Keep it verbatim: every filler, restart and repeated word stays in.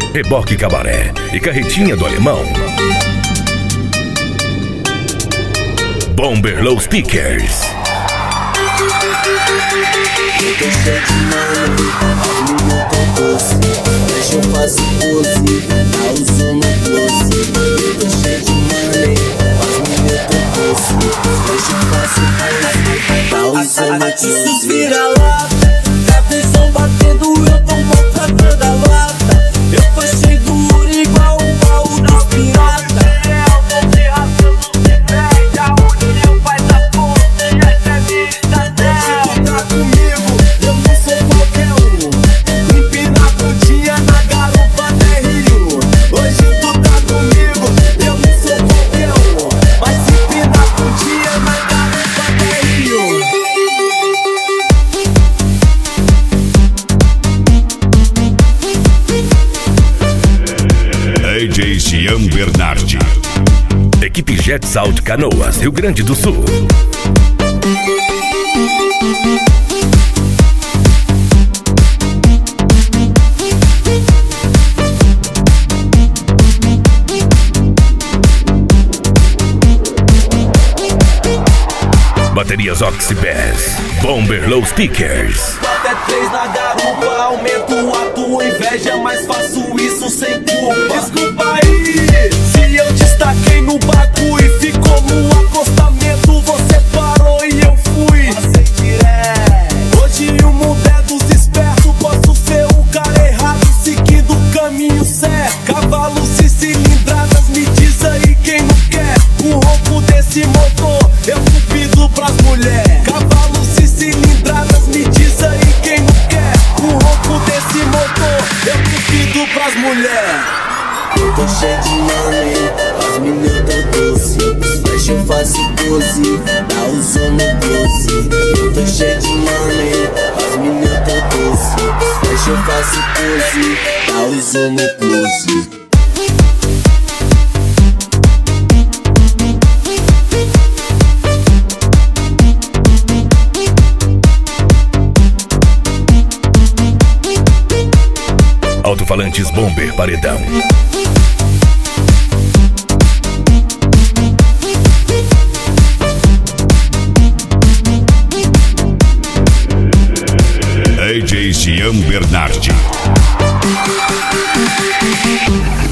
Reboque Cabaré e Carretinha do Alemão. Bomber Loudspeakers. Eu tô cheio de mano, as meninas tão doce. Deixa eu fazer pose, tá usando doce. Eu tô cheio de mano, as meninas tão doce. Deixa eu fazer pose, tá usando doce. Artistas vira-lata, atenção batendo, eu tô maltratando a lata. Eu tô cheio duro igual o baú dos pirata. D J Gian Bernardi. Equipe Jet Sound Canoas, Rio Grande do Sul. Baterias Oxybass, Bomber Loudspeakers. Até três na garupa, aumento a tua inveja, mas faço isso sem culpa. Desculpa aí, se eu destaquei no bagulho e ficou no acostamento, você parou e eu fui. Hoje o mundo é dos espertos, posso ser o cara errado, seguindo o caminho certo. Cavalos e cilindradas, me diz aí quem não quer o ronco desse motor, eu cupido pras mulheres. Cavalos e cilindradas, me diz aí quem não quer o ronco desse motor, eu cupido pras mulheres. Eu tô cheio de money, as meninas tão doce. Flash eu faço pose, tá usando doce. Eu tô cheio de money, as meninas tão doce. Flash eu faço pose, tá usando pose. Alto-falantes Bomber Paredão. D J Gian Bernardi.